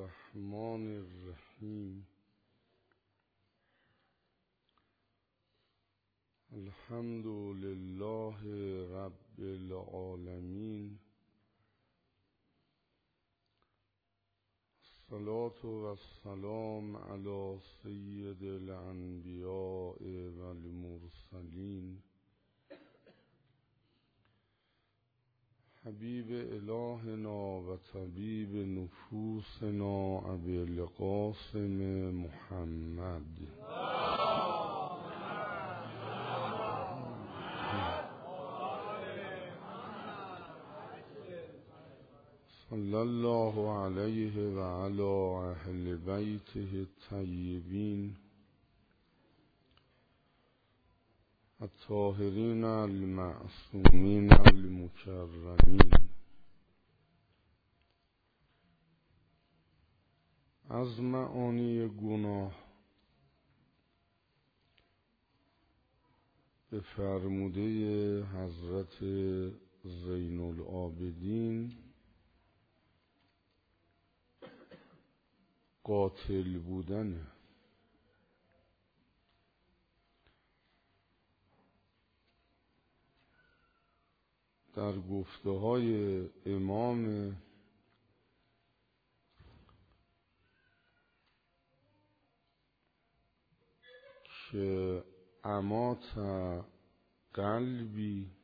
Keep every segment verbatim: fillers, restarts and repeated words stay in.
الرحمن الرحیم. الحمد لله رب العالمین. الصلاة والسلام علی سید الانبیاء والمرسلین حبیب الهنا و طبیب نفوسنا ابی القاسم محمد صلی الله علیه و علی اهل بیته الطیبین الطاهرین المعصومین المکرمین. از معانی گناه به فرموده حضرت زین العابدین قاتل بودنه. در گفته های امام که امات قلبی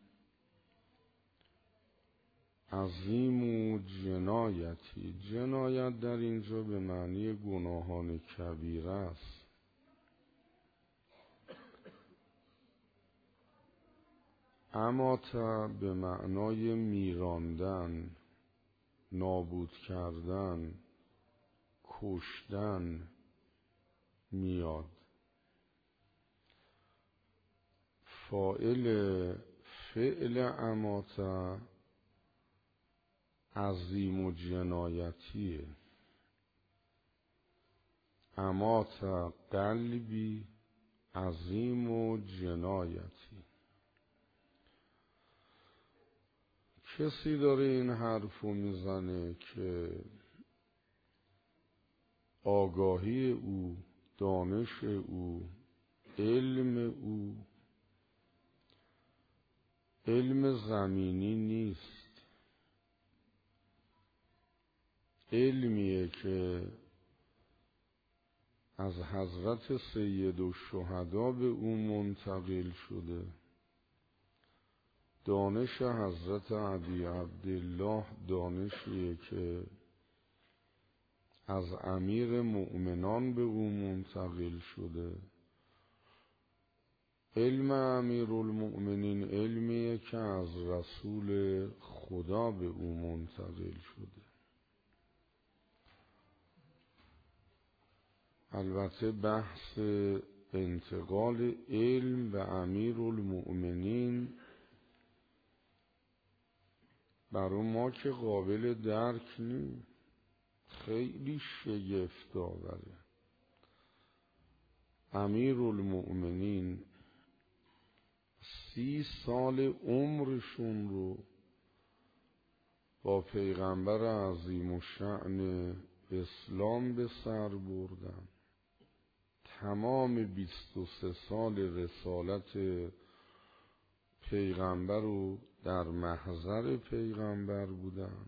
عظیم و جنایتی، جنایت در اینجا به معنی گناهان کبیره است. امات به معنای میراندن، نابود کردن، کشتن میاد. فاعل فعل امات عظیم و جنایتیه. امات قلبی عظیم و جنایتی. کسی داره این حرفو میزنه که آگاهی او، دانش او، علم او علم زمینی نیست، علمیه که از حضرت سید الشهدا به او منتقل شده. دانش حضرت ابی عبدالله دانشیه که از امیر مؤمنان به او منتقل شده. علم امیر المؤمنین علمیه که از رسول خدا به او منتقل شده. البته بحث انتقال علم به امیر المؤمنین برای ما که قابل درک نیست، خیلی شگفت آوره. امیر المؤمنین سی سال عمرشون رو با پیغمبر عظیم الشأن اسلام به سر بردن. تمام بیست و سه سال رسالت پیغمبر رو در محضر پیغمبر بودن.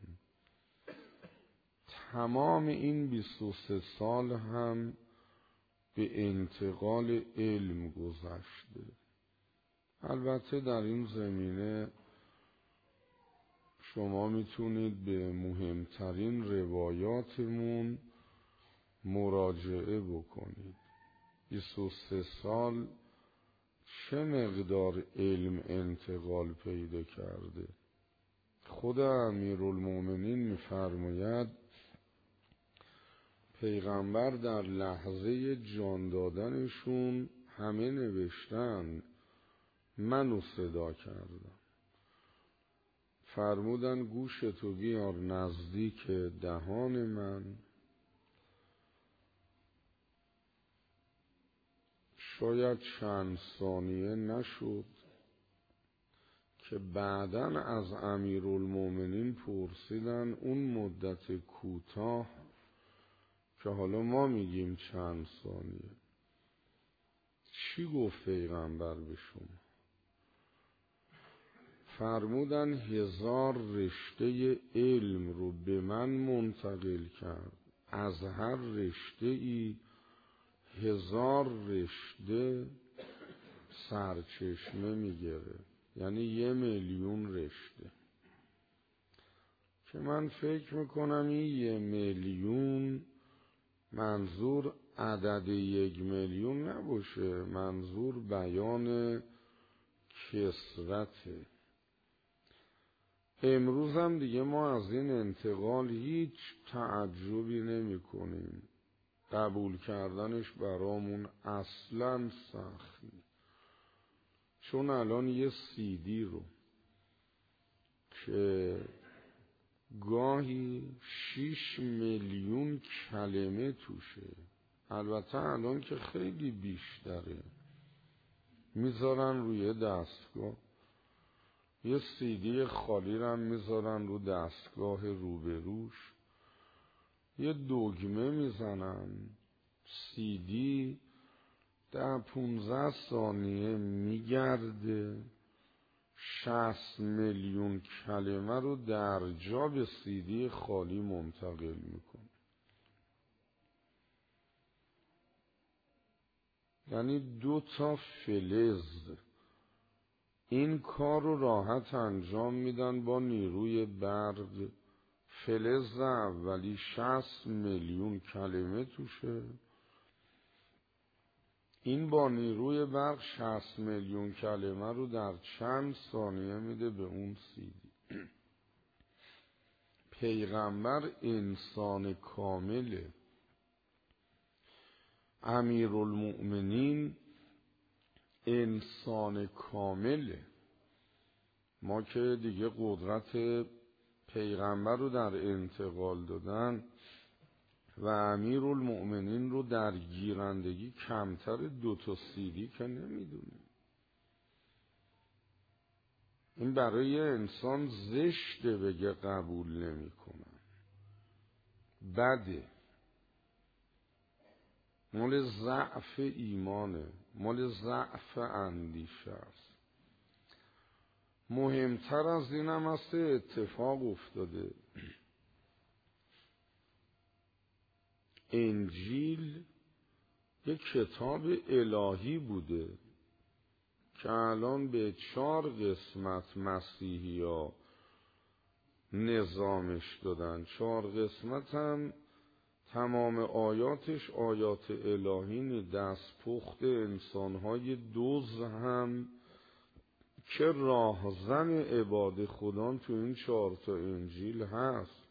تمام این بیست و سه سال هم به انتقال علم گذشته. البته در این زمینه شما میتونید به مهمترین روایاتمون مراجعه بکنید. بیست و سه سال چه مقدار علم انتقال پیدا کرده. خود امیرالمومنین میفرماید پیغمبر در لحظه جان دادنشون همه نوشتن، منو صدا کردم. فرمودن گوشتو بیار نزدیک دهان من. شاید چند ثانیه نشد که بعداً از امیرالمومنین پرسیدن اون مدت کوتاه که حالا ما میگیم چند ثانیه. چی گفت پیغمبر به شما؟ فرمودن هزار رشته علم رو به من منتقل کرد، از هر رشته ای هزار رشته سرچشمه میگیره، یعنی یه میلیون رشته. که من فکر میکنم این یه میلیون منظور عدد یک میلیون نباشه، منظور بیان کثرته. امروز هم دیگه ما از این انتقال هیچ تعجبی نمی کنیم، قبول کردنش برامون اصلا سخت نیست. چون الان یه سیدی رو که گاهی شیش میلیون کلمه توشه، البته الان که خیلی بیشتره، میذارن روی دستگاه، یه سیدی خالی رو میذارن رو دستگاه روبروش، یه دگمه میزنن، سیدی ده پونزده ثانیه میگرده، شصت میلیون کلمه رو در جا به سیدی خالی منتقل میکنه. یعنی دو تا فلز این کار رو راحت انجام میدن با نیروی برق. فلز اولی شصت میلیون کلمه توشه، این با نیروی برق شصت میلیون کلمه رو در چند ثانیه میده به اون سیدی. پیغمبر انسان کامله، امیرالمؤمنین انسان کامله. ما که دیگه قدرت پیغمبر رو در انتقال دادن و امیرالمؤمنین رو در گیرندگی کمتر دو تا سیدی که نمیدونیم. این برای انسان زشته بگه قبول نمی کنن، بده، مال ضعف ایمانه، مال ضعف اندیشه است. مهمتر از این هم است اتفاق افتاده. انجیل یک کتاب الهی بوده که الان به چهار قسمت مسیحی ها نظامش دادن. چهار قسمت هم تمام آیاتش آیات الهی، دست پخت انسانهای دوز هم که راهزن عباد خدا تو این چهار تا انجیل هست.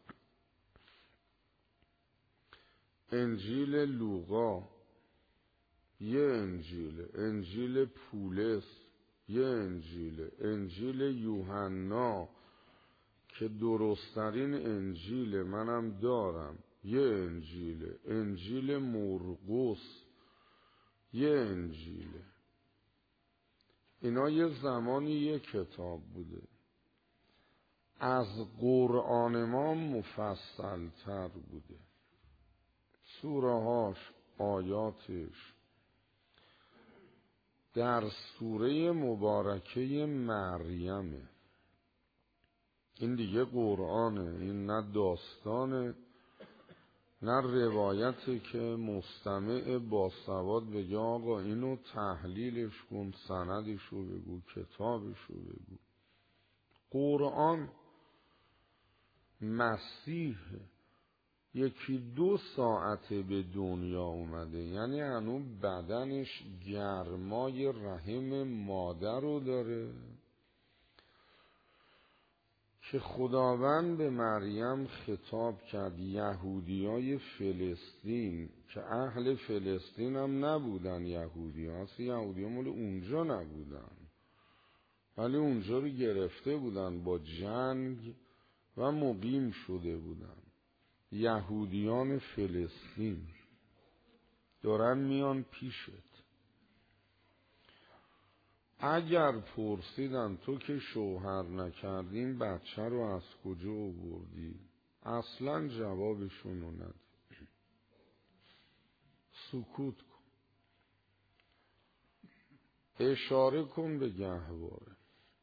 انجیل لوقا یه انجیل، انجیل پولس یه انجیل، انجیل یوحنا که درستترین انجیل منم دارم یه انجیل، انجیل مرقس یه انجیله. اینا یه زمانی یه کتاب بوده، از قرآن ما مفصل تر بوده، سوره هاش، آیاتش. در سوره مبارکه مریمه، این دیگه قرآنه، این نه داستانه نه روایتی که مستمع باسواد بگه آقا اینو تحلیلش کن، سندشو بگو، کتابشو بگو. قرآن مسیح یکی دو ساعته به دنیا اومده، یعنی هنوز بدنش گرمای رحم مادر رو داره که خداوند به مریم خطاب کرد. یهودیای فلسطین که اهل فلسطین هم نبودن، یهودی ها اصلا یهودی ها مال اونجا نبودن، ولی اونجا رو گرفته بودن با جنگ و مقیم شده بودن. یهودیان فلسطین دارن میان پیشت. اگر پرسیدن تو که شوهر نکردین بچه رو از کجا آوردی، اصلا جوابشون رو نده. سکوت کن. اشاره کن به گهواره.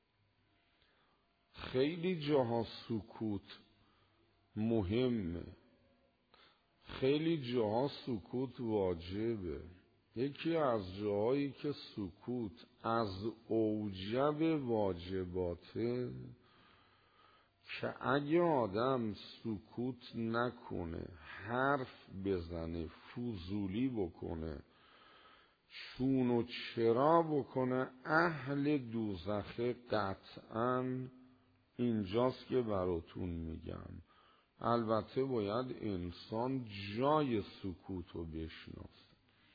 خیلی جاها سکوت مهمه، خیلی جاها سکوت واجبه. یکی از جاهایی که سکوت از اوجب واجباته که اگه آدم سکوت نکنه، حرف بزنه، فضولی بکنه، چون و چرا بکنه، اهل دوزخه قطعاً. اینجاست که براتون میگم البته باید انسان جای سکوت رو بشناسه،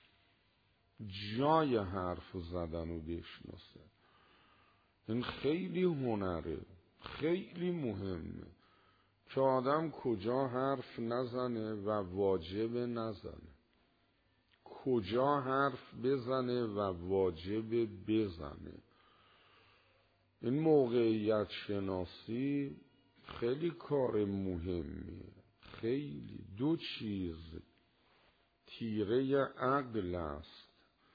جای حرف زدن رو بشناسه. این خیلی هنره، خیلی مهمه که آدم کجا حرف نزنه و واجب نزنه، کجا حرف بزنه و واجب بزنه. این موقعیت شناسی خیلی کار مهمیه. خیلی دو چیز تیره عقل است: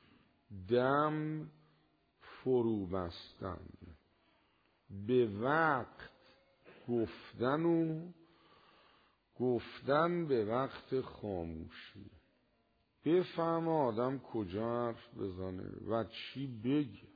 دم فرو بستن، به وقت گفتن و گفتن به وقت خاموشی. بفهم آدم کجا حرف بزنه و چی بگه،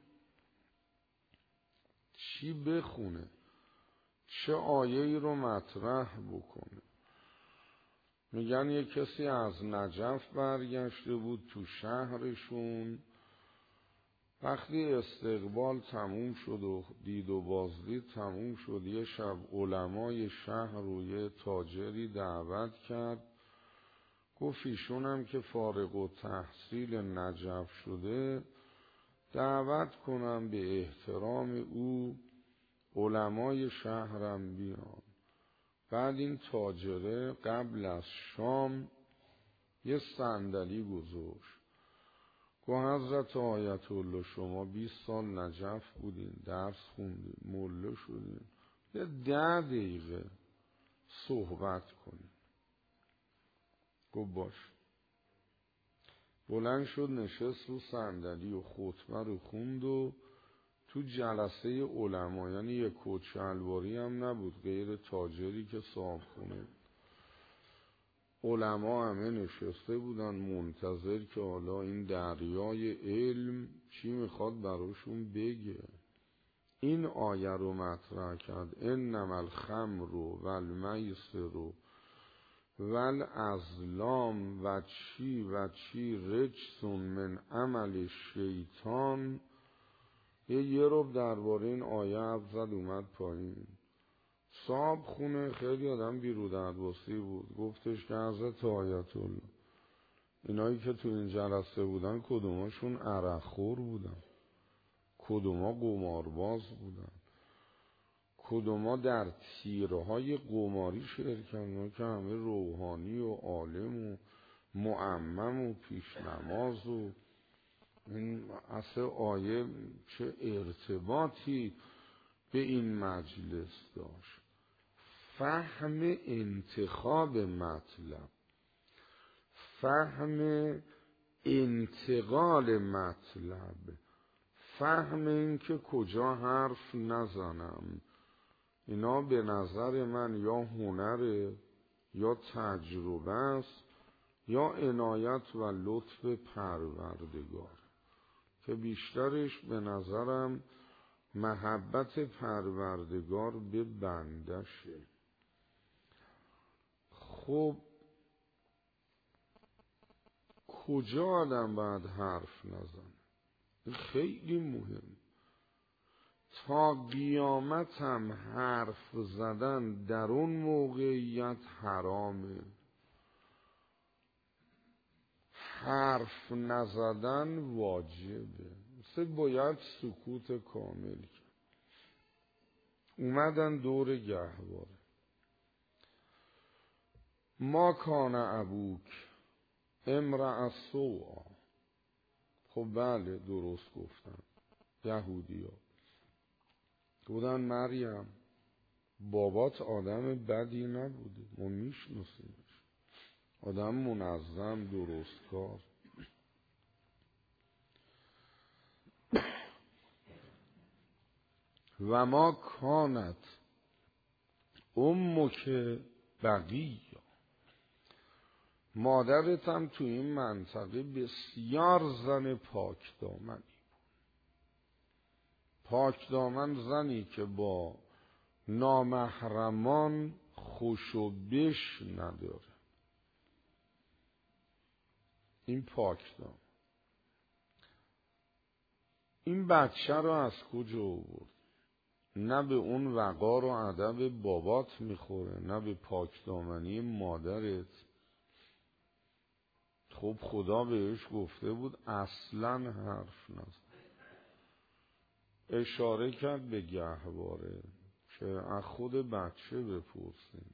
چی بخونه، چه آیه‌ای رو مطرح بکنه. میگن یه کسی از نجف برگشته بود تو شهرشون. وقتی استقبال تموم شد و دید و بازدید تموم شد، یه شب علمای شهر رو یه تاجری دعوت کرد. گفت ایشونم که فارغ التحصیل نجف شده دعوت کنم به احترام او علمای شهرم بیان. بعد این تاجره قبل از شام یه صندلی گذاشت. گفت حضرت آیت الله شما بیست سال نجف بودین، درس خوندین، مله شدین، یه ده دقیقه صحبت کنین. گفت باش. بلند شد نشست رو صندلی و خطبه رو خوند و تو جلسه علما، یعنی یه کت شلواری هم نبود غیر تاجری که صاحب خونه، علما همه نشسته بودن منتظر که حالا این دریای علم چی میخواد براشون بگه. این آیه رو مطرح کرد: انما الخمر والمیسر والازلام و چی و چی رجسون من عمل شیطان. یه یه رو درباره این آیه حرف زد اومد پایین. صاحب خونه خیلی آدم بیرودرباسی بود، گفتش که حضرت آیت الله اینایی که تو این جلسه بودن کدوماشون عرقخور بودن، کدوما قمارباز بودن، کدوما در تیرهای قماری شرکت، که همه روحانی و عالم و معمم و پیشنماز و این اصل آیه چه ارتباطی به این مجلس داشت. فهم انتخاب مطلب، فهم انتقال مطلب، فهم این که کجا حرف نزنم، اینا به نظر من یا هنره یا تجربه است یا عنایت و لطف پروردگار، که بیشترش به نظرم محبت پروردگار به بندشه. خب کجا آدم باید حرف نزنه؟ خیلی مهم. تا قیامت هم حرف زدن در اون موقعیت حرامه، حرف نزدن واجبه. مثل باید سکوت کامل کرد. اومدن دور گهواره. ما کان ابوک امرأ سوء. خب بله درست گفتن یهودی ها. گفتن مریم بابات آدم بدی نبوده، ما میشناسیمش، آدم منظم درستکار. و ما کانت امک بقی، مادرت هم تو این منطقه بسیار زن پاک دامنی بود. پاک دامن زنی که با نامحرمان خوش و بش نداره. این پاک دامن. این بچه رو از کجا آورد؟ نه به اون وقار و ادب بابات میخوره، نه به پاک دامنی مادرت. خب خدا بهش گفته بود اصلا حرف نزن. اشاره کرد به گهواره که از خود بچه بپرسیم.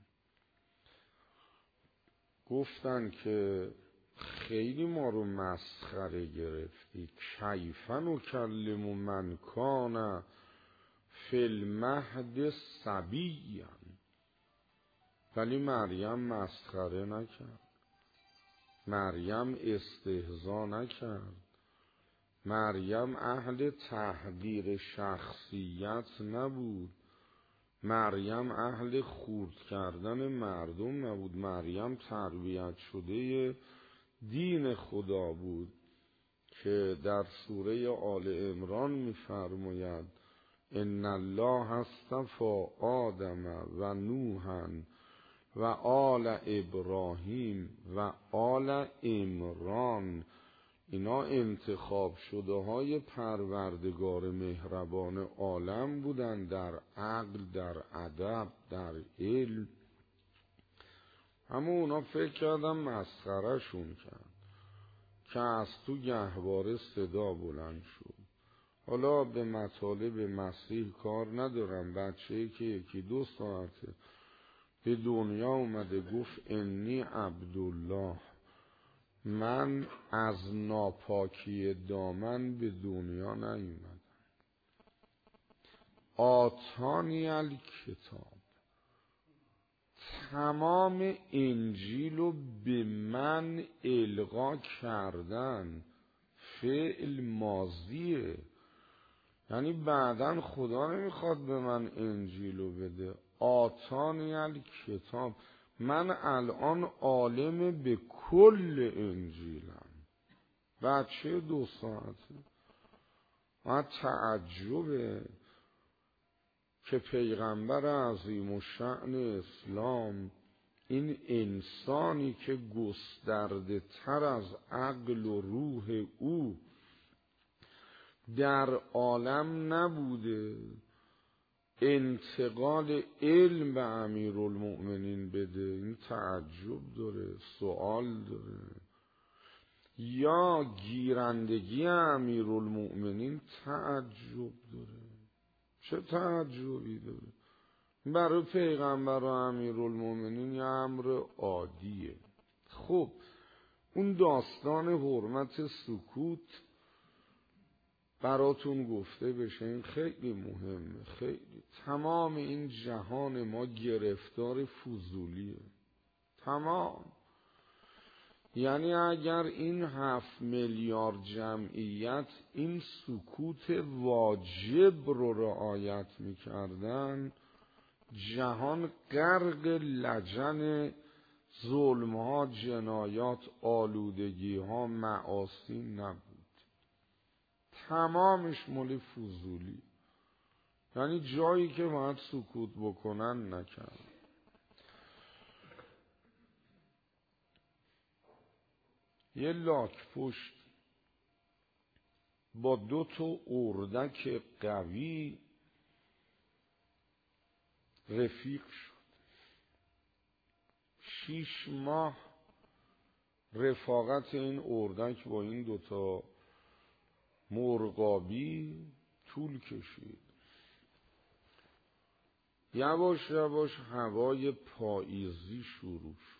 گفتن که خیلی ما رو مسخره گرفتی، کیفن و کلم من کان فی المهد صبیا. ولی مریم مسخره نکرد، مریم استهزا نکرد، مریم اهل تحقیر شخصیت نبود، مریم اهل خرد کردن مردم نبود. مریم تربیت شده دین خدا بود که در سوره آل عمران می‌فرماید ان الله اصطفی آدم و نوحا و آل ابراهیم و آل عمران. اینا انتخاب شده های پروردگار مهربان عالم بودن، در عقل، در ادب، در علم. اما اونا فکر کردن مسخره شون کرد که از تو گهواره صدا بلند شد. حالا به مطالب مسیح کار ندارم. بچه‌ای که یکی دو ساعته به دنیا اومده گفت انی عبدالله، من از ناپاکی دامن به دنیا نیومدم. آتانی الکتاب، تمام انجیل رو به من القا کردن. فعل ماضیه، یعنی بعداً خدا نمیخواد به من انجیل رو بده. آتانی الکتاب، من الان عالم به کل انجیلم. بچه دو ساعته و تعجبه که پیغمبر عظیم الشأن اسلام، این انسانی که گسترده تر از عقل و روح او در عالم نبوده، انتقال علم به امیرالمؤمنین بده. این تعجب داره، سوال داره. یا گیرندگی امیرالمؤمنین تعجب داره. چه تعجبی داره؟ برای پیغمبر و امیرالمؤمنین یه امر عادیه. خب اون داستان حرمت سکوت براتون گفته بشه، این خیلی مهمه. خیلی تمام این جهان ما گرفتار فضولیه، تمام. یعنی اگر این هفت میلیارد جمعیت این سکوت واجب رو رعایت میکردن، جهان غرق لجن ظلم ها، جنایات، آلودگی ها، معاصی نبود. تمامش مال فضولی، یعنی جایی که باید سکوت بکنن نکرد. یه لاک پشت با دو تا اردک قوی رفیق شد. شیش ماه رفاقت این اردک با این دوتا مرغابی طول کشید. یواش یواش هوای پاییزی شروع شد.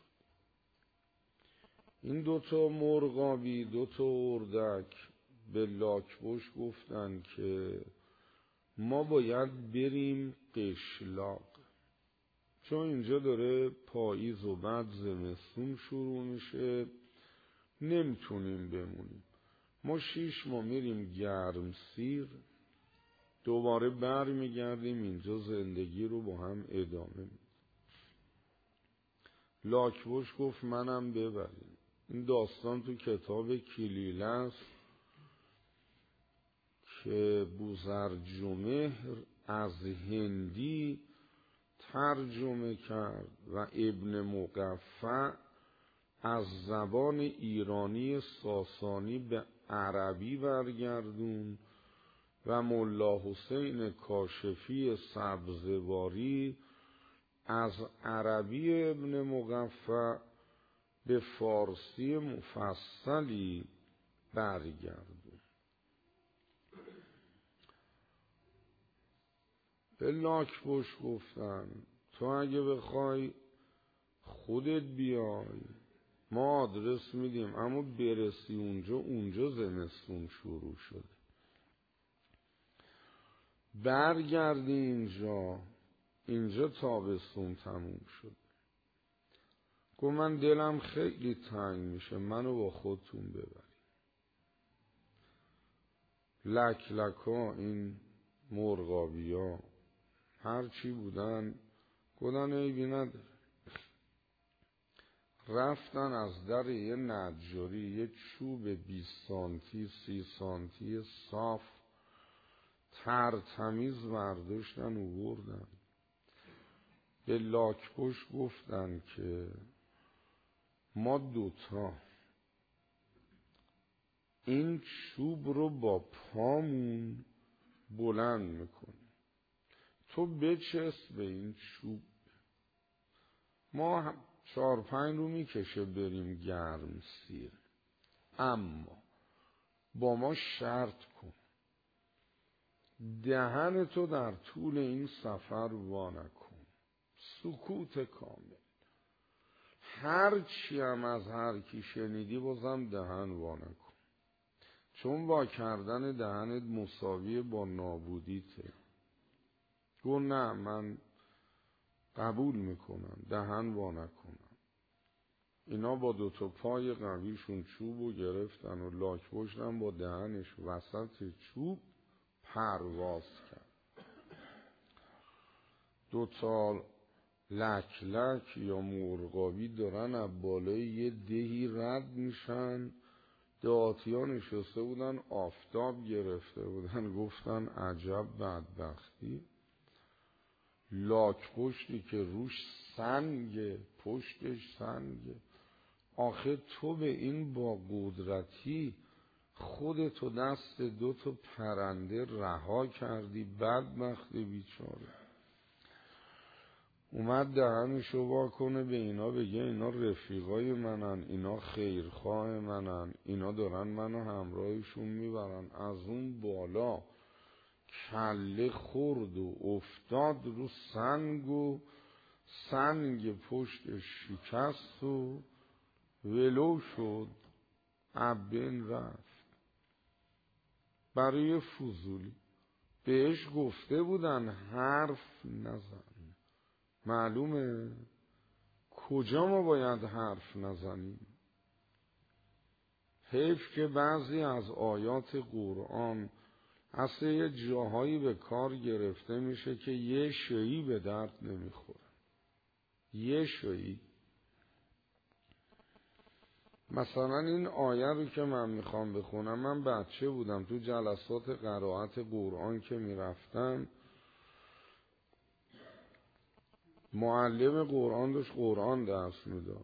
این دوتا مرغابی، دوتا اردک به لاک‌پشت گفتن که ما باید بریم قشلاق، چون اینجا داره پاییز و بعد زمستون شروع میشه، نمیتونیم بمونیم. ما شیش ما میریم گرمسیر، دوباره بر میگردیم اینجا زندگی رو با هم ادامه میدیم. لاک‌پشت گفت منم ببریم. این داستان تو کتاب کلیله است که بوزرجمهر از هندی ترجمه کرد و ابن مقفع از زبان ایرانی ساسانی به عربی برگردون و ملا حسین کاشفی سبزواری از عربی ابن مقفع به فارسی مفصلی برگردون. به لاک‌پشت گفتن تو اگه بخوای خودت بیای ما آدرس میدیم، اما برسی اونجا اونجا زمستون شروع شده، برگردی اینجا اینجا تابستون تموم شد. گفت من دلم خیلی تنگ میشه، منو با خودتون ببرید. لک لکا این مرغابیا هر چی بودن گفتن عیبی نداره. رفتن از در یه نجاری یه چوب بیست سانتی سی سانتی صاف ترتمیز برداشتن و بردن. به لاک‌پشت گفتن که ما دوتا این چوب رو با پامون بلند میکنیم، تو بچسب به این چوب، ما چهار پنج رو میکشه بریم گرم سیر، اما با ما شرط کن دهن تو در طول این سفر وا نکن، سکوت کامل، هر چی هم از هر کی شنیدی بازم دهن وا نکن، چون وا کردن دهنت مساوی با نابودیته. گو نه من قبول میکنم دهن وا نکنم. اینا با دوتا پای قویشون چوبو گرفتن و لاک‌پشتم با دهنش وسط چوب پرواز کرد. دوتا لک لک یا مرغابی دارن از بالای یه دهی رد میشن. دهاتیا نشسته بودن آفتاب گرفته بودن، گفتن عجب بدبختی. لاک‌پشتی که روش سنگه پشتش سنگه، آخه تو به این با قدرتی خودتو دست دو تا پرنده رها کردی، بدبخت بیچاره. اومد دهنشو وا کنه به اینا بگه اینا رفیقای منن، اینا خیرخواه منن، اینا دارن منو همراهشون میبرن. از اون بالا کله خورد و افتاد رو سنگ و سنگ پشت شکست و ولو شد، ابن رفت. برای فضولی بهش گفته بودن حرف نزن. معلومه کجا ما باید حرف نزنیم. حیف که بعضی از آیات قرآن اصلا یه جاهایی به کار گرفته میشه که یه شیئی به درد نمیخوره. یه شیئی. مثلا این آیه رو که من میخوام بخونم، من بچه بودم تو جلسات قرائت قرآن که میرفتم، معلم قرآن داشت قرآن درس میداد،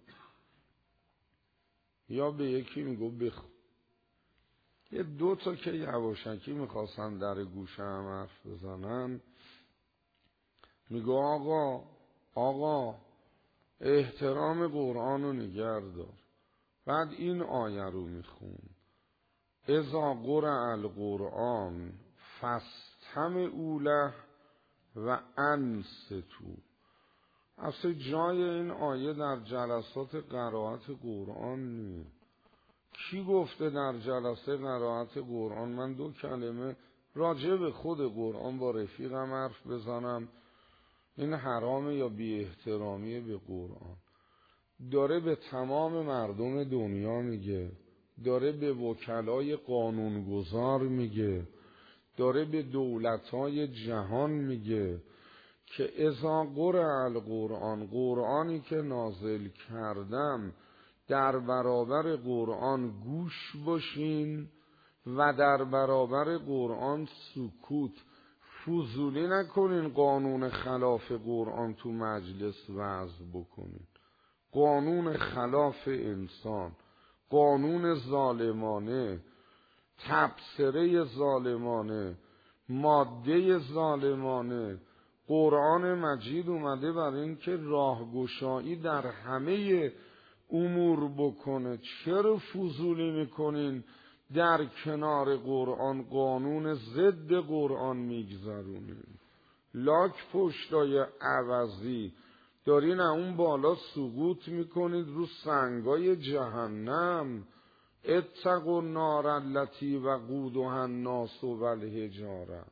یا به یکی میگو بخون، یه دو تا که یواشکی میخواستن در گوشه هم حرف بزنن، میگو آقا آقا احترام قرآن رو نگه دار. بعد این آیه رو میخون اذا قرأ القرآن فاستمعوا له و انصتوا. اصلا جای این آیه در جلسات قرائت قرآن نیست. کی گفته در جلسه قرائت قرآن من دو کلمه راجع به خود قرآن با رفیقم حرف بزنم؟ این حرامه یا بی احترامیه به قرآن؟ داره به تمام مردم دنیا میگه، داره به وکلای قانونگذار میگه، داره به دولت‌های جهان میگه که اذا قرئ القرآن، قرآنی که نازل کردم در برابر قرآن گوش باشین و در برابر قرآن سکوت. فضولی نکنین قانون خلاف قرآن تو مجلس وضع بکنین، قانون خلاف انسان، قانون ظالمانه، تبصره ظالمانه، ماده ظالمانه. قرآن مجید اومده برای این که راهگشایی در همه امور بکنه. چرا فضولی میکنین در کنار قرآن قانون ضد قرآن میگذرونین؟ لاک پشتای عوضی دارین اون بالا سقوط میکنید رو سنگای جهنم. اتقوا النار التی وقودها الناس والحجاره.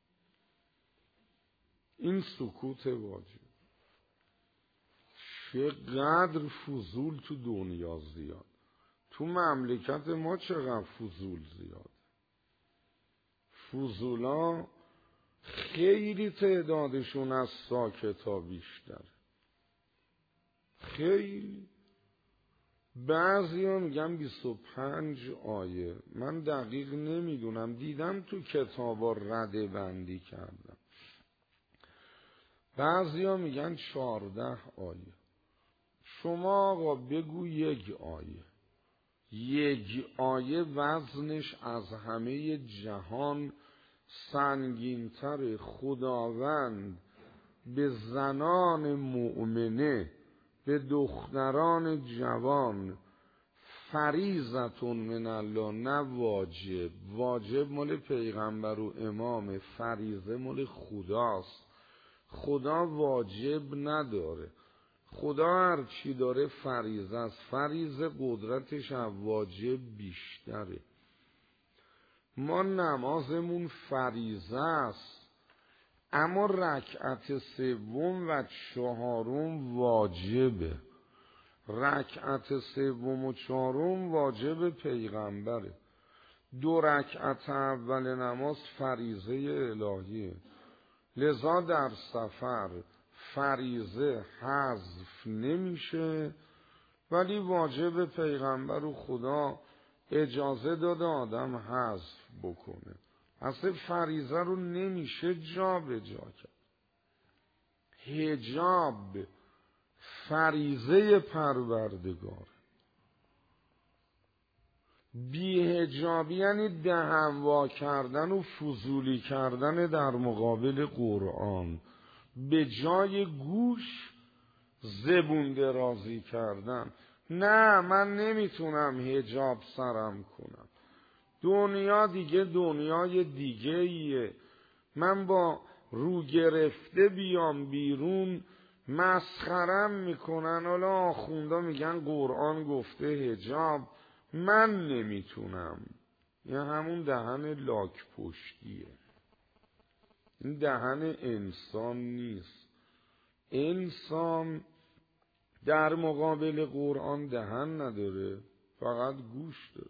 این سکوت واجب. چقدر فضول تو دنیا زیاد، تو مملکت ما چقدر فضول زیاد. فضولا خیلی تعدادشون از ساکتا بیشتر. خیلی بعضی ها میگن بیست و پنج آیه، من دقیق نمیدونم، دیدم تو کتابا رده بندی کردم. بعضی ها میگن چارده آیه. شما آقا بگو یک آیه. یک آیه وزنش از همه جهان سنگین‌تر. خداوند به زنان مؤمنه، به دختران جوان فریضتون من الله، نه واجب. واجب مال پیغمبر و امام، فریضه مال خداست. خدا واجب نداره. خدا هر چی داره فریضه است. فریضه قدرتش از واجب بیشتره. ما نمازمون فریضه است، اما رکعت سوم و چهارم واجبه. رکعت سوم و چهارم واجب پیغمبره. دو رکعت اول نماز فریضه الهیه. لذا در سفر فریضه حذف نمیشه، ولی واجب پیغمبر و خدا اجازه داده آدم حذف بکنه. اصلا فریضه رو نمیشه جا به جا کرد. حجاب فریضه پروردگار. بی‌حجابی یعنی دهن وا کردن و فضولی کردن در مقابل قرآن. به جای گوش زبون درازی کردن. نه من نمیتونم حجاب سرم کنم. دنیا دیگه دنیای دیگه ایه. من با رو گرفته بیام بیرون مسخرم میکنن. حالا آخوندا میگن قرآن گفته حجاب، من نمیتونم. یه همون دهن لاک پشتیه. این دهن انسان نیست. انسان در مقابل قرآن دهن نداره، فقط گوش داره.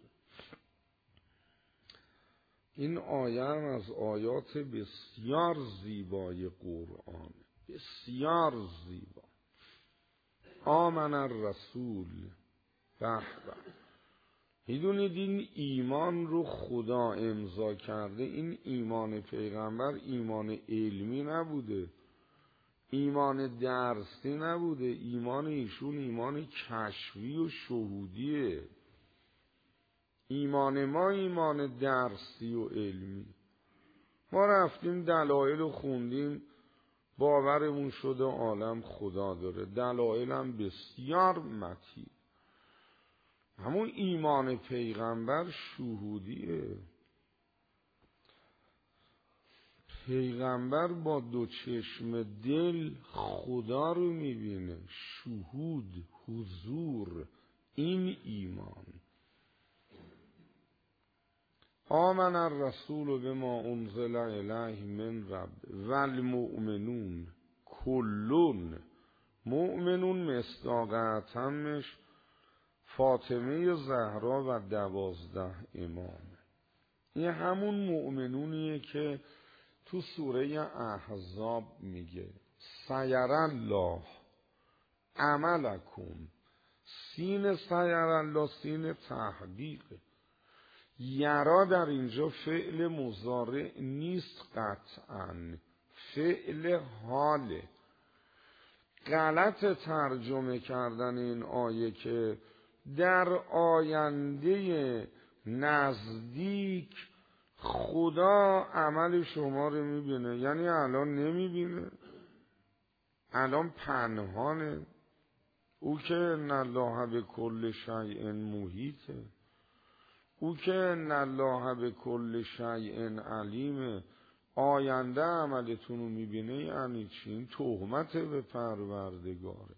این آیه هم از آیات بسیار زیبای قرآن، بسیار زیبا. آمن الرسول. به به. میدونید این ایمان رو خدا امضا کرده. این ایمان پیغمبر ایمان علمی نبوده، ایمان درسی نبوده. ایمان ایشون ایمان کشفی و شهودیه. ایمان ما ایمان درسی و علمی. ما رفتیم دلایل رو خوندیم، باورمون شده عالم خدا داره. دلایل هم بسیار متین. همون ایمان پیغمبر شهودیه. پیغمبر با دو چشم دل خدا رو میبینه. شهود، حضور، این ایمان. آمن الرسول بما انزل الیه من رب والمؤمنون کلون. مؤمنون مصداق تمش فاطمه زهرا و دوازده امام. این همون مؤمنونیه که تو سوره احزاب میگه سیر الله عملکم. سین سیر الله سین تحقیقه. یرا در اینجا فعل مضارع نیست قطعاً، فعل حاله. غلط ترجمه کردن این آیه که در آینده نزدیک خدا عمل شما رو میبینه، یعنی الان نمیبینه، الان پنهانه. او که ان الله به کل شیء محیطه، او که ان الله به کل شیء علیمه. آینده عملتون رو میبینه یعنی چی؟ این تهمت به پروردگاره.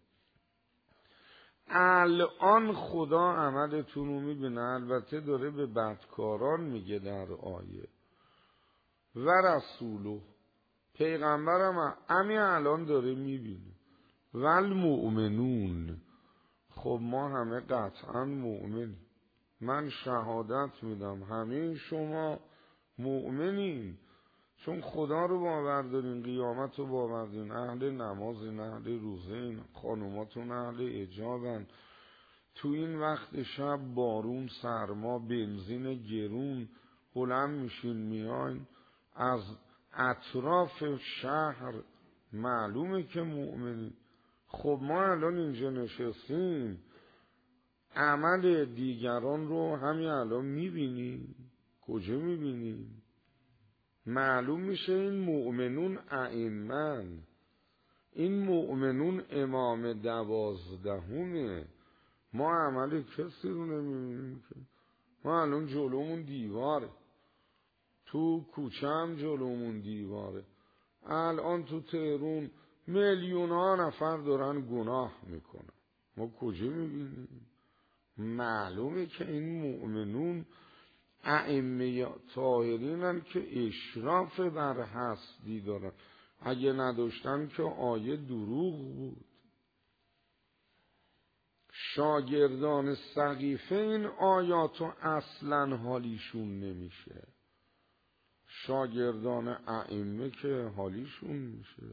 الان خدا عملتون رو میبینه. البته داره به بدکاران میگه در آیه و رسوله، پیغمبرم همین الان داره میبینه. والمؤمنون، خب ما همه قطعا مؤمنیم. من شهادت میدم همه شما مؤمنین، چون خدا رو باور دارین، قیامت رو باور دارین، اهل نمازین، اهل روزین، خانوماتون اهل حجابن. تو این وقت شب بارون، سرما، بنزین گرون، بلند میشین میاین از اطراف شهر، معلومه که مؤمنین. خب ما الان اینجا نشستیم، عمل دیگران رو همین الان میبینیم. کجا میبینیم؟ معلوم میشه این مؤمنون ائمن، این مؤمنون امام دوازدهمه. ما عمل کسی رو نمیبینیم که. ما الان جلومون دیواره، تو کوچه هم جلومون دیواره. الان تو تهران میلیون ها نفر دارن گناه میکنن، ما کجا میبینیم؟ معلومه که این مؤمنون ائمه طاهرینن که اشراف بر هستی دارن. اگه نداشتن که آیه دروغ بود. شاگردان سقیفه این آیاتو اصلا حالیشون نمیشه، شاگردان ائمه که حالیشون میشه.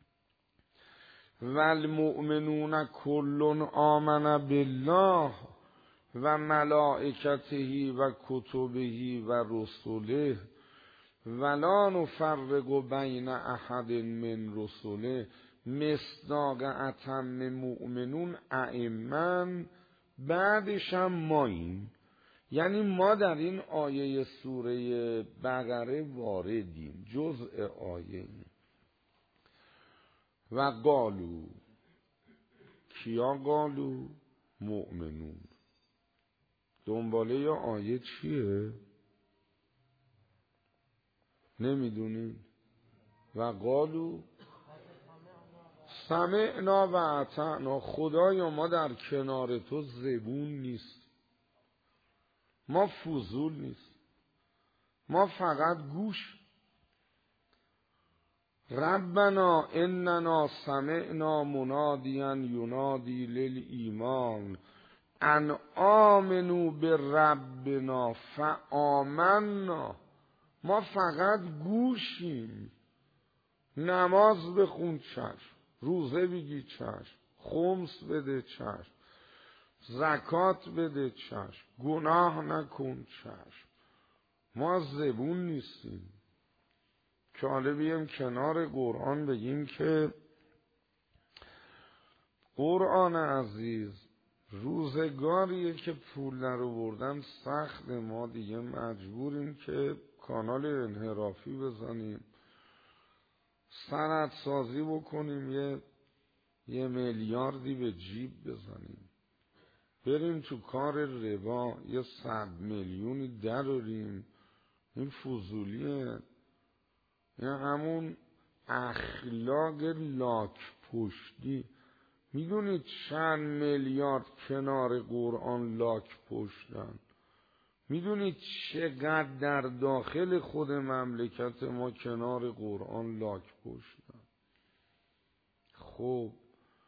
والمؤمنون کل آمن بالله و ملائکته و کتبه و رسله ولا نفرق بین احد من رسله. مصداق اتم مؤمنون ائمن، بعدش هم ماییم. یعنی ما در این آیه سوره بقره واردیم، جزء آیه. و قالو، کیا قالو؟ مؤمنون. دنباله آیه چیه؟ نمیدونین؟ و قالو سمعنا و اطعنا. خدایا ما در کنار تو زبون نیست، ما فضول نیست، ما فقط گوش. ربنا اننا سمعنا منادیا ینادی للایمان ان آمنوا بربنا فآمنا. ما فقط گوشیم. نماز بخون چشم، روزه بگی چشم، خمس بده چشم، زکات بده چشم، گناه نکن چشم. ما زبون نیستیم که حالا بیم کنار قرآن بگیم که قرآن عزیز روزگاریه که پول در آوردن سخت، ما دیگه مجبوریم که کانال انحرافی بزنیم، سند سازی بکنیم، یه یه میلیاردی به جیب بزنیم، بریم تو کار ربا، یه صد میلیونی دراریم. این فضولیه. این همون اخلاق لاک پشتی. میدونید چند میلیارد کنار قرآن لاک پشتن؟ میدونید چقدر در داخل خود مملکت ما کنار قرآن لاک پشتن؟ خب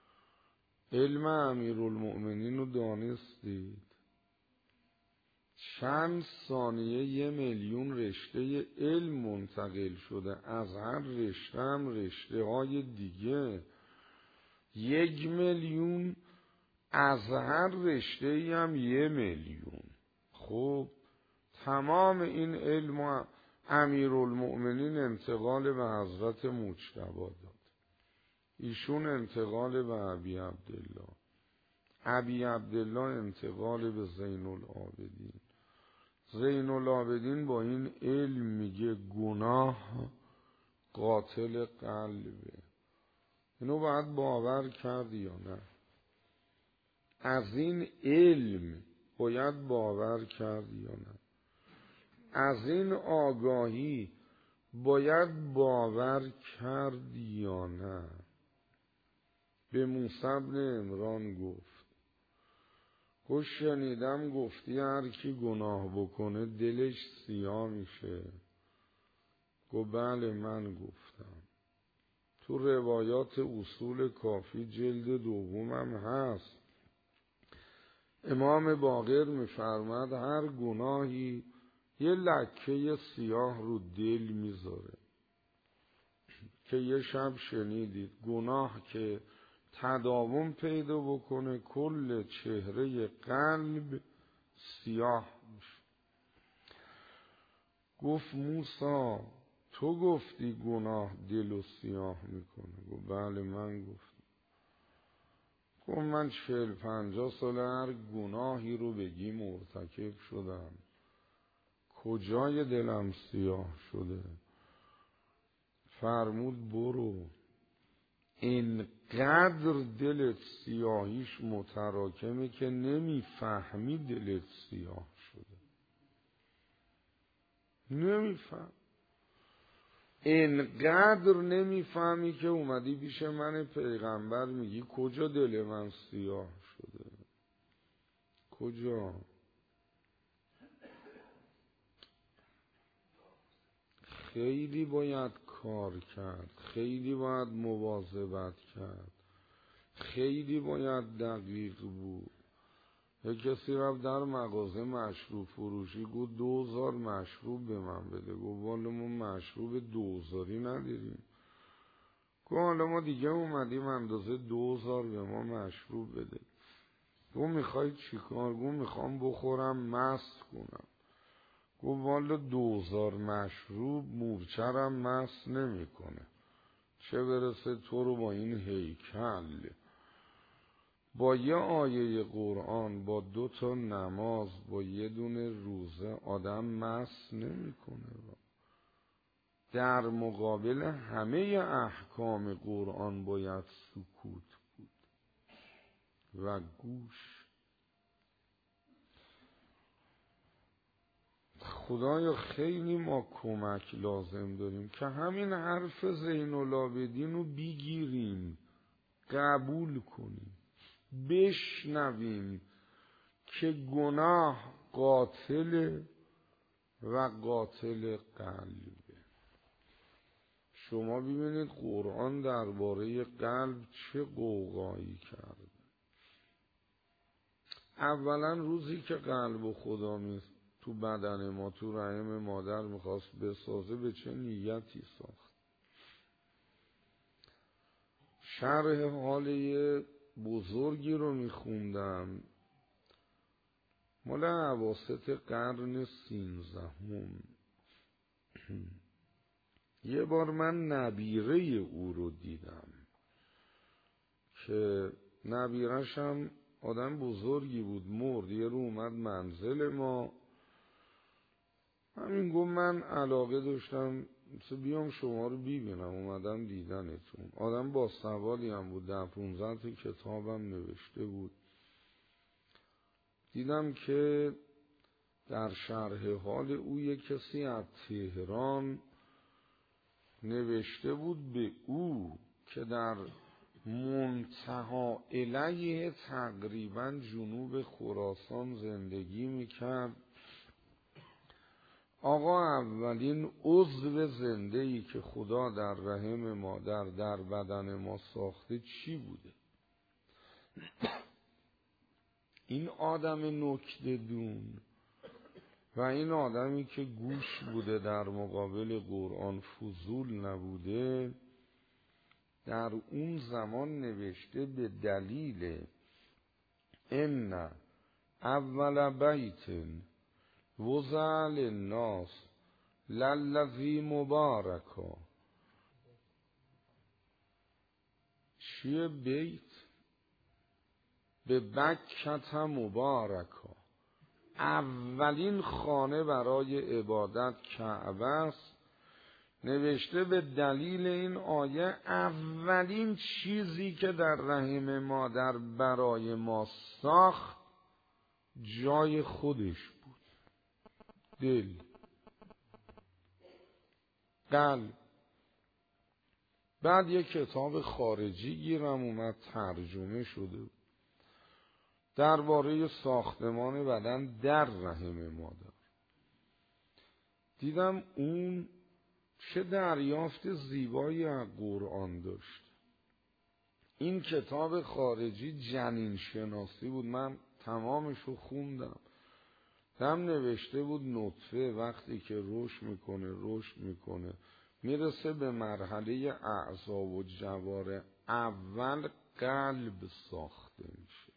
علم امیرالمؤمنین رو دانستید؟ چند ثانیه یه میلیون رشته علم منتقل شده، از هر رشته هم رشته های دیگه، یک میلیون از هر رشته ای هم یه میلیون. خب تمام این علم امیرالمؤمنین انتقال به حضرت مجتبی داد، ایشون انتقال به ابی عبدالله، ابی عبدالله انتقال به زین العابدین، زین العابدین با این علم میگه گناه قاتل قلبه. اینو باید باور کرد یا نه؟ از این علم باید باور کرد یا نه؟ از این آگاهی باید باور کرد یا نه؟ به موسی بن عمران گفت گفت شنیدم گفتی هر کی گناه بکنه دلش سیاه میشه. گفت بله من گفتم. تو روایات اصول کافی جلد دومم هست. امام باقر میفرماد هر گناهی یه لکه سیاه رو دل میذاره. که یه شب شنیدید گناه که تداوم پیدا بکنه کل چهره قلب سیاه میشه. گفت موسی تو گفتی گناه دل و سیاه میکنه؟ گفت بله من گفتم. گفت من چهل پنجاه سال هر گناهی رو بگی مرتکب شدم، کجای دلم سیاه شده؟ فرمود برو اینقدر دلت سیاهیش متراکمه که نمیفهمی دلت سیاه شده، نمیفهم، اینقدر نمیفهمی که اومدی پیش من پیغمبر میگی کجا دل من سیاه شده؟ کجا؟ خیلی باید کار کرد، خیلی باید مواظبت کرد، خیلی باید دقیق بود. یک کسی رفت در مغازه مشروب فروشی گفت دوزار مشروب به من بده. گفت والا ما مشروب دوزاری نداریم. گفت حالا ما دیگه اومدیم اندازه دوزار به ما مشروب بده. گفت میخوای چیکار؟ گفت میخوام بخورم مست کنم. گفت والا دوزار مشروب مورچرم مست نمیکنه، چه برسه تو رو با این هیکل. با یه آیه قرآن، با دو تا نماز، با یه دونه روزه آدم مست نمیکنه. در مقابل همه احکام قرآن باید سکوت بود و گوش. خدایا خیلی ما کمک لازم داریم که همین حرف زین العابدین رو بگیریم، قبول کنیم، بشنویم که گناه قاتل و قاتل قلبه. شما ببینید قرآن درباره قلب چه قوقایی کرده. اولا روزی که قلب و خدا می تو بدن ما تو رحم مادر میخواست بسازه به چه نیتی ساخت. شرح حاله بزرگی رو میخوندم مال اواسط قرن سیزدهم. یه بار من نبیره او رو دیدم که نبیرش هم آدم بزرگی بود، مرد. یه رو اومد منزل ما، همین گفت من علاقه داشتم بیام شما رو ببینم، اومدم دیدنتون. آدم با سوادی هم بود، ده پونزده تا کتابم نوشته بود. دیدم که در شرح حال او یک کسی از تهران نوشته بود به او که در منتها الیه تقریبا جنوب خراسان زندگی میکرد. آقا اولین عضو زنده‌ای که خدا در رحم مادر در بدن ما ساخته چی بوده؟ این آدم نکته دون و این آدمی که گوش بوده در مقابل قرآن فضول نبوده، در اون زمان نوشته به دلیل ان اول بیت وضع للناس للذی مبارکا. چیه بیت؟ به بکت مبارکا، اولین خانه برای عبادت کعبه است. نوشته به دلیل این آیه اولین چیزی که در رحم مادر برای ما ساخت جای خودش بود، دل، قلب. بعد یک کتاب خارجی گیرم اومد ترجمه شده درباره ساختمان بدن در رحم مادر. دیدم اون چه دریافت زیبایی از قرآن داشت. این کتاب خارجی جنین شناسی بود، من تمامش رو خوندم. هم نوشته بود نطفه وقتی که رشد میکنه رشد میکنه میرسه به مرحله اعضا و جواره، اول قلب ساخته میشه.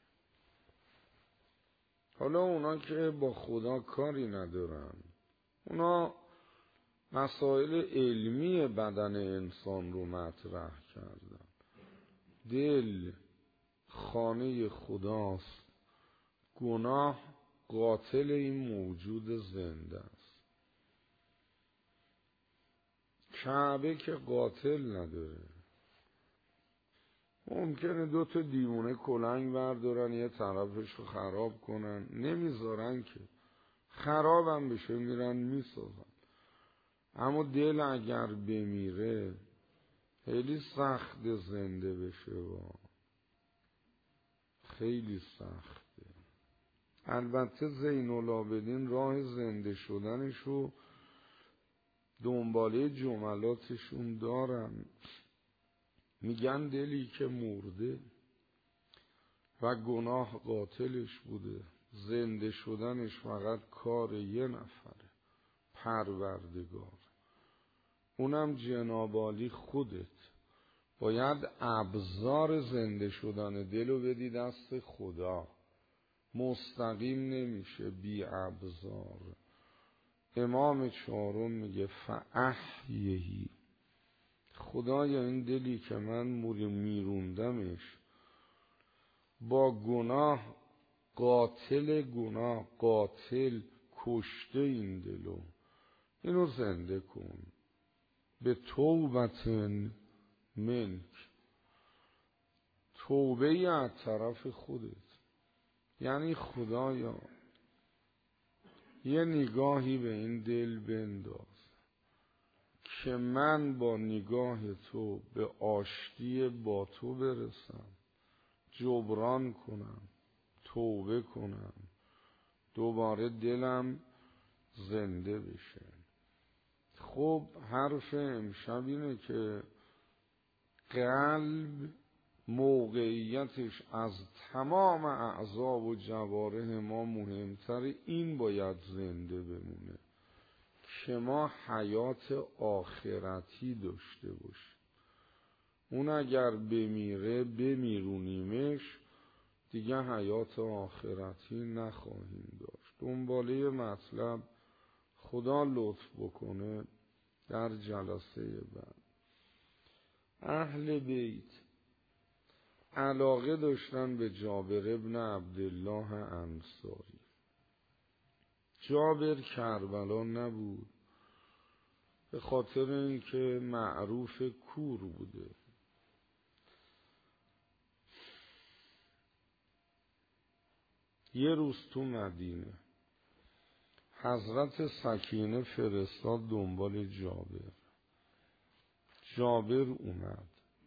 حالا اونا که با خدا کاری ندارن، اونا مسائل علمی بدن انسان رو مطرح کردن. دل خانه خداست، گناه قاتل این موجود زنده است. کعبه که قاتل نداره. ممکنه دو تا دیوونه کلنگ بردارن یه طرفش رو خراب کنن، نمیذارن که خرابم بشه میرن میسازن. اما دل اگر بمیره خیلی سخت زنده بشه و خیلی سخته. البته زین العابدین راه زنده شدنشو دنباله جملاتشون دارن. میگن دلی که مرده و گناه قاتلش بوده، زنده شدنش فقط کار یه نفره، پروردگار. اونم جناب عالی خودت. باید ابزار زنده شدن دلو بدی دست خدا، مستقیم نمیشه بی ابزار. امام چهارم میگه فاحیهی، خدایا این دلی که من میروندمش با گناه، قاتل گناه، قاتل کشته این دلو، اینو زنده کن به توبت منک، توبه ای از طرف خودت. یعنی خدایا یه نگاهی به این دل بنداز که من با نگاه تو به آشتی با تو برسم، جبران کنم، توبه کنم، دوباره دلم زنده بشه. خب حرف امشب اینه که قلب موقعیتش از تمام اعضا و جوارح ما مهمتر، این باید زنده بمونه که ما حیات آخرتی داشته باشیم. اون اگر بمیره بمیرونیمش دیگه حیات آخرتی نخواهیم داشت. دنباله مطلب خدا لطف بکنه در جلسه بعد. اهل بیت علاقه داشتن به جابر ابن عبدالله انصاری. جابر کربلا نبود به خاطر اینکه معروف کور بوده. یه روز تو مدینه حضرت سکینه فرستاد دنبال جابر. جابر اومد،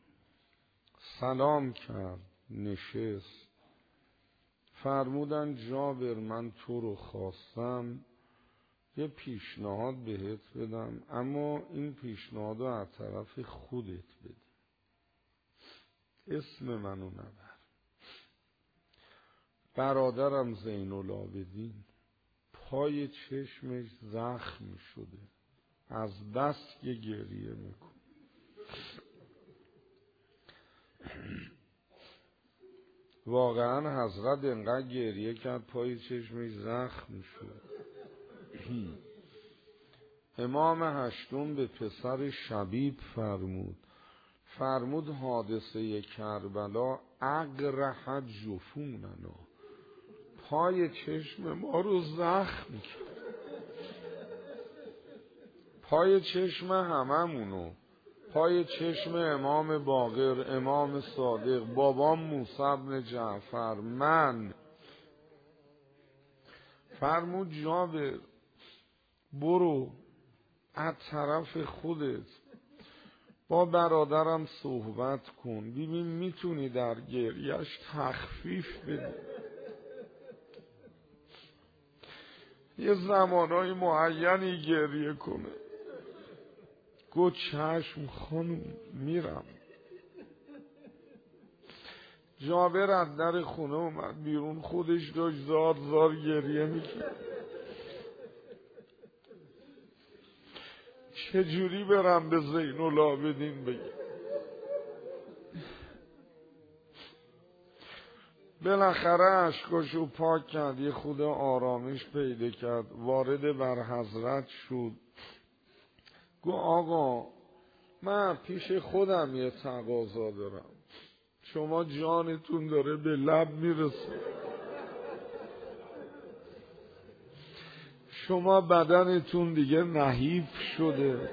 سلام کرد، نشست. فرمودن جابر من تو رو خواستم یه پیشنهاد بهت بدم، اما این پیشنهاد رو از طرف خودت بده، اسم منو نبر. برادرم زین العابدین پای چشمش زخم شده از بس که گریه میکنه. واقعا حضرت انقدر گریه کرد پای چشمش زخم شد. امام هشتم به پسر شبیب فرمود فرمود حادثه کربلا اقرح جفوننا، پای چشم ما رو زخم کرد، پای چشم هممونو، پای چشم امام باقر، امام صادق، بابام موسی بن جعفر، من. فرمود جابر برو از طرف خودت با برادرم صحبت کن، ببین میتونی در گریهش تخفیف بده. یه زمانهای معینی گریه کنه. گفت چشم خانم میرم. جابر از در خونه اومد بیرون، خودش داشت زار زار گریه میکرد. چجوری برم به زین العابدین بگم؟ بالاخره اشکاشو پاک کرد، یه خود آرامش پیدا کرد، وارد بر حضرت شد. گو آقا من پیش خودم یه تقاضا دارم، شما جانتون داره به لب میرسه، شما بدنتون دیگه نحیف شده،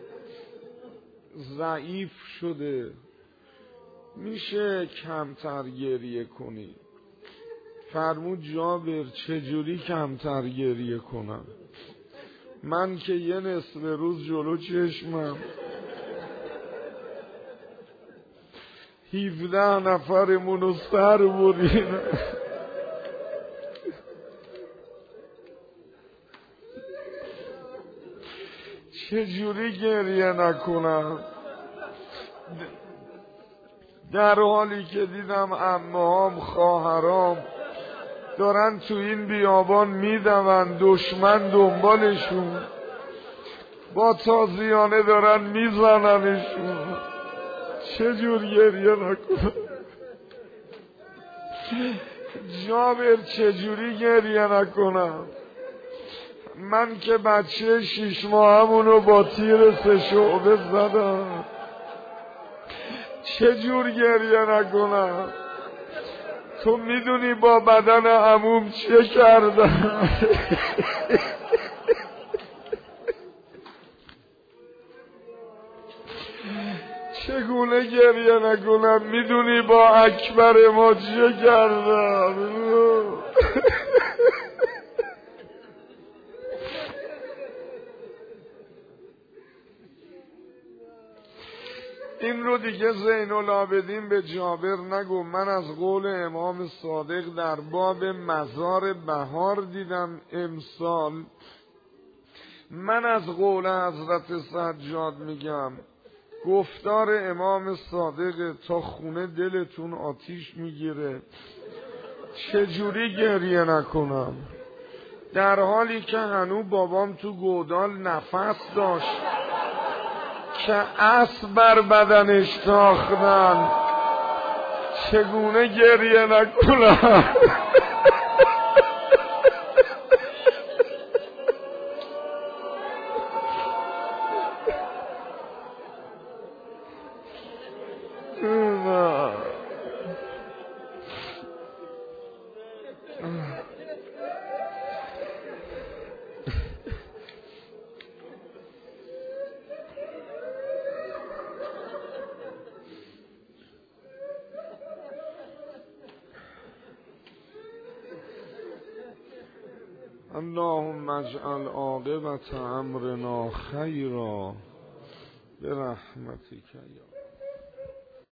ضعیف شده، میشه کمتر گریه کنی؟ فرمود جابر چجوری کمتر گریه کنم؟ من که یه نصف روز جلو چشمم هفده نفرمونو سر برین، چجوری گریه نکنم؟ در حالی که دیدم عمه‌هام خواهرام دارن تو این بیابان میدون، دشمن دنبالشون، با تازیانه دارن میزننشون، چجور گریه نکنم؟ جابر چجوری گریه نکنم؟ من که بچه شیش ماهمونو با تیر سه شعبه زدم، چجور گریه نکنم؟ تو میدونی با بدن عموم چه کردم؟ چگونه گریه نکنم؟ میدونی با اکبر ما چه کردم؟ این رو دیگه زین العابدین به جابر نگو، من از قول امام صادق در باب مزار بهار دیدم امسال. من از قول حضرت سجاد میگم، گفتار امام صادق تا خونه دلتون آتیش میگیره. چجوری گریه نکنم؟ در حالی که هنو بابام تو گودال نفس داشت که اسب بر بدنش تاختن، چگونه گریه نکنم؟ اللهم اجعل عاقبت امرنا خیرا برحمتک یا